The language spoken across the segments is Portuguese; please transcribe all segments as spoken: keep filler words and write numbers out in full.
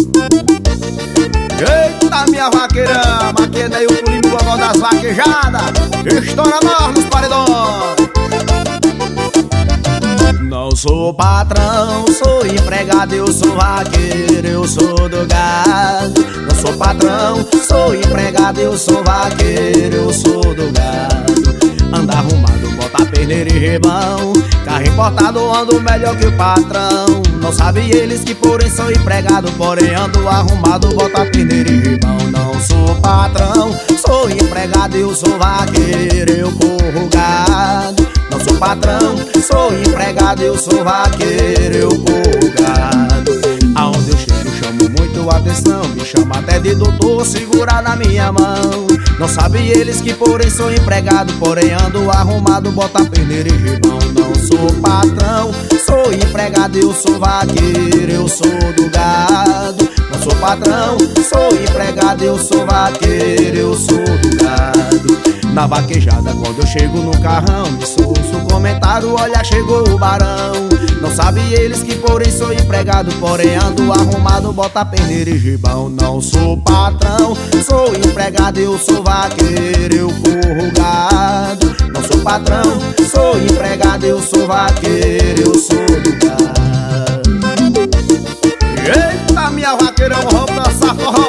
Eita, minha vaqueira, maquena aí o pulinho gogó das vaquejadas. Estoura nós nos paredões. Não sou patrão, sou empregado, eu sou vaqueiro, eu sou do gado. Não sou patrão, sou empregado, eu sou vaqueiro, eu sou do gado. Anda arrumado, bota perneiro e rebão, carro importado, ando melhor que o patrão. Não sabe eles que porém sou empregado, porém ando arrumado, bota perneiro e rebão. Não sou patrão, sou empregado, eu sou vaqueiro, eu corro gado. Não sou patrão, sou empregado, eu sou vaqueiro, eu corro gado. Aonde eu chego chamo muito atenção, me chama até de doutor, segura na minha mão. Não sabe eles que porém sou empregado, porém ando arrumado, bota perneiro e rebão. Não sou patrão, sou empregado, eu sou vaqueiro, eu sou do gado. Não sou patrão, sou empregado, eu sou vaqueiro, eu sou do gado. Na vaquejada quando eu chego no carrão, me ouço o comentário, olha chegou o barão. Não sabe eles que porém sou empregado, porém ando arrumado, bota perneiro e gibão. Não sou patrão, sou empregado, eu sou vaqueiro, eu corro gado. Não sou patrão, sou empregado, eu sou vaqueiro, eu sou do gado. Eita, minha vaqueira, vamos dançar forró.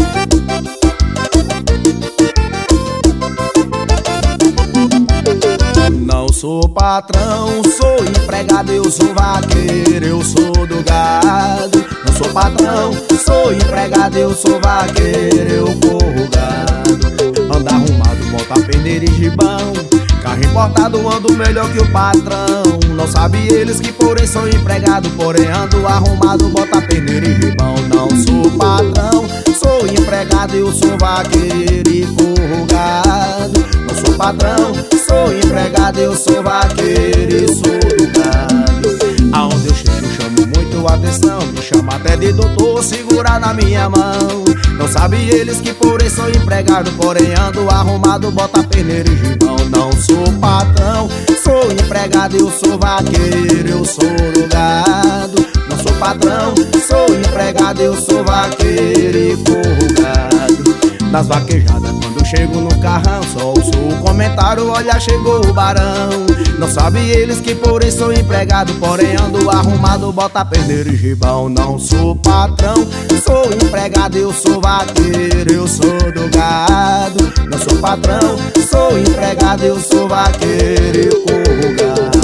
Não sou patrão, sou empregado, eu sou vaqueiro, eu sou do gado. Não sou patrão, sou empregado, eu sou vaqueiro, eu corro gado. Anda arrumado, bota perneiro e gibão, carro importado, ando melhor que o patrão. Não sabe eles que porém sou empregado, porém ando arrumado, bota perneiro e gibão. Não sou patrão, sou empregado, eu sou vaqueiro e corro gado. Não sou patrão, sou empregado, eu sou vaqueiro e sou do gado. Aonde eu chego chamo muito atenção, me chama até de doutor, segura na minha mão. Não sabe eles que porém sou empregado, porém ando arrumado, bota perneiro e gibão. Não sou patrão, sou empregado, eu sou vaqueiro, eu sou do gado. Não sou patrão, sou empregado, eu sou vaqueiro e corro gado. Nas vaquejadas quando eu chego no carrão, só ouço o comentário, olha chegou o barão. Não sabe eles que porém sou empregado, porém ando arrumado, bota perneiro e gibão. Não sou patrão, sou empregado, eu sou vaqueiro, eu sou do gado. Não sou patrão, sou empregado, eu sou vaqueiro e corro gado.